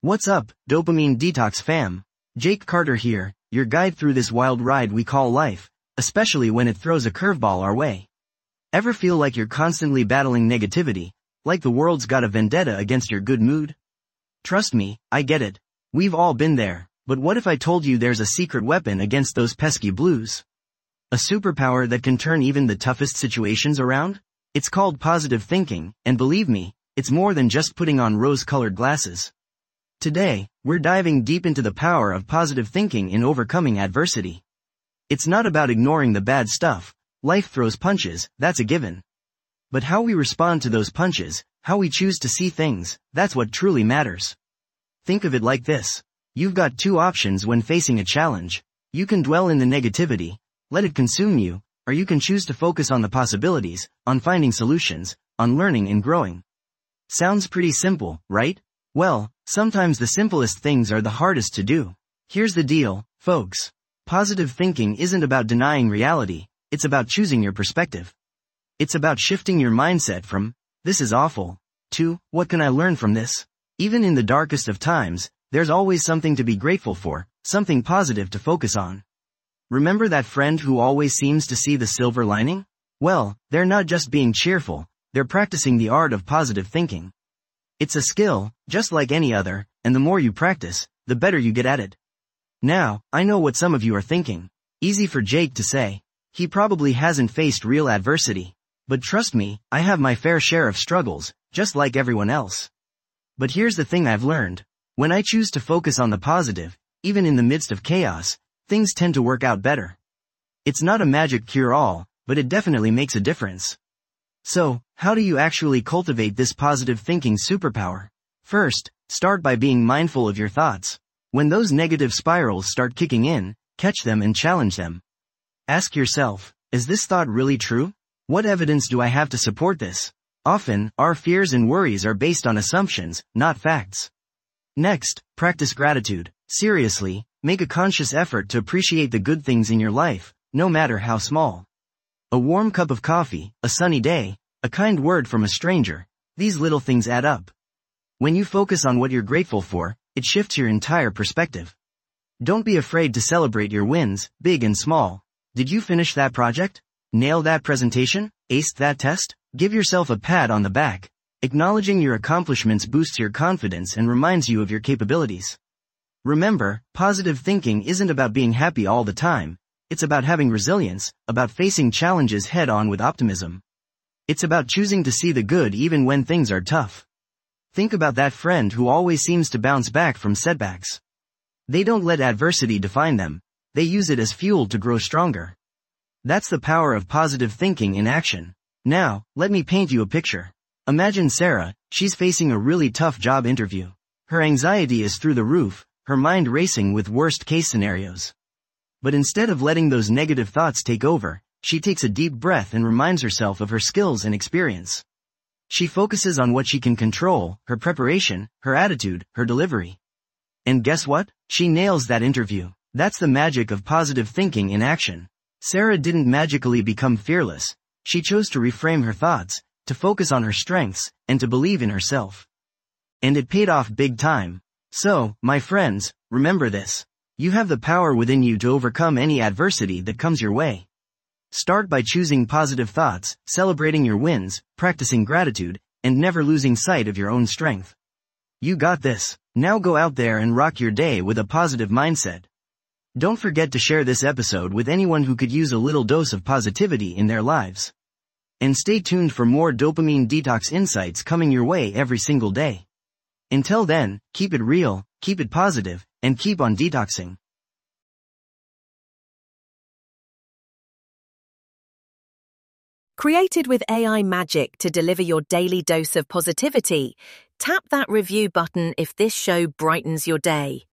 What's up, Dopamine Detox fam? Jake Carter here, your guide through this wild ride we call life, especially when it throws a curveball our way. Ever feel like you're constantly battling negativity, like the world's got a vendetta against your good mood? Trust me, I get it. We've all been there, but what if I told you there's a secret weapon against those pesky blues? A superpower that can turn even the toughest situations around? It's called positive thinking, and believe me, it's more than just putting on rose-colored glasses. Today, we're diving deep into the power of positive thinking in overcoming adversity. It's not about ignoring the bad stuff. Life throws punches, that's a given. But how we respond to those punches, how we choose to see things, that's what truly matters. Think of it like this. You've got two options when facing a challenge. You can dwell in the negativity, let it consume you, or you can choose to focus on the possibilities, on finding solutions, on learning and growing. Sounds pretty simple, right? Well, sometimes the simplest things are the hardest to do. Here's the deal, folks. Positive thinking isn't about denying reality, it's about choosing your perspective. It's about shifting your mindset from, this is awful, to, what can I learn from this? Even in the darkest of times, there's always something to be grateful for, something positive to focus on. Remember that friend who always seems to see the silver lining? Well, they're not just being cheerful, they're practicing the art of positive thinking. It's a skill, just like any other, and the more you practice, the better you get at it. Now, I know what some of you are thinking. Easy for Jake to say. He probably hasn't faced real adversity. But trust me, I have my fair share of struggles, just like everyone else. But here's the thing I've learned. When I choose to focus on the positive, even in the midst of chaos, things tend to work out better. It's not a magic cure-all, but it definitely makes a difference. So, how do you actually cultivate this positive thinking superpower? First, start by being mindful of your thoughts. When those negative spirals start kicking in, catch them and challenge them. Ask yourself, is this thought really true? What evidence do I have to support this? Often, our fears and worries are based on assumptions, not facts. Next, practice gratitude. Seriously, make a conscious effort to appreciate the good things in your life, no matter how small. A warm cup of coffee, a sunny day, a kind word from a stranger, these little things add up. When you focus on what you're grateful for, it shifts your entire perspective. Don't be afraid to celebrate your wins, big and small. Did you finish that project? Nail that presentation? Aced that test? Give yourself a pat on the back. Acknowledging your accomplishments boosts your confidence and reminds you of your capabilities. Remember, positive thinking isn't about being happy all the time. It's about having resilience, about facing challenges head-on with optimism. It's about choosing to see the good even when things are tough. Think about that friend who always seems to bounce back from setbacks. They don't let adversity define them. They use it as fuel to grow stronger. That's the power of positive thinking in action. Now, let me paint you a picture. Imagine Sarah, she's facing a really tough job interview. Her anxiety is through the roof, her mind racing with worst-case scenarios. But instead of letting those negative thoughts take over, she takes a deep breath and reminds herself of her skills and experience. She focuses on what she can control, her preparation, her attitude, her delivery. And guess what? She nails that interview. That's the magic of positive thinking in action. Sarah didn't magically become fearless. She chose to reframe her thoughts, to focus on her strengths, and to believe in herself. And it paid off big time. So, my friends, remember this. You have the power within you to overcome any adversity that comes your way. Start by choosing positive thoughts, celebrating your wins, practicing gratitude, and never losing sight of your own strength. You got this. Now go out there and rock your day with a positive mindset. Don't forget to share this episode with anyone who could use a little dose of positivity in their lives. And stay tuned for more dopamine detox insights coming your way every single day. Until then, keep it real, keep it positive, and keep on detoxing. Created with AI magic to deliver your daily dose of positivity, tap that review button if this show brightens your day.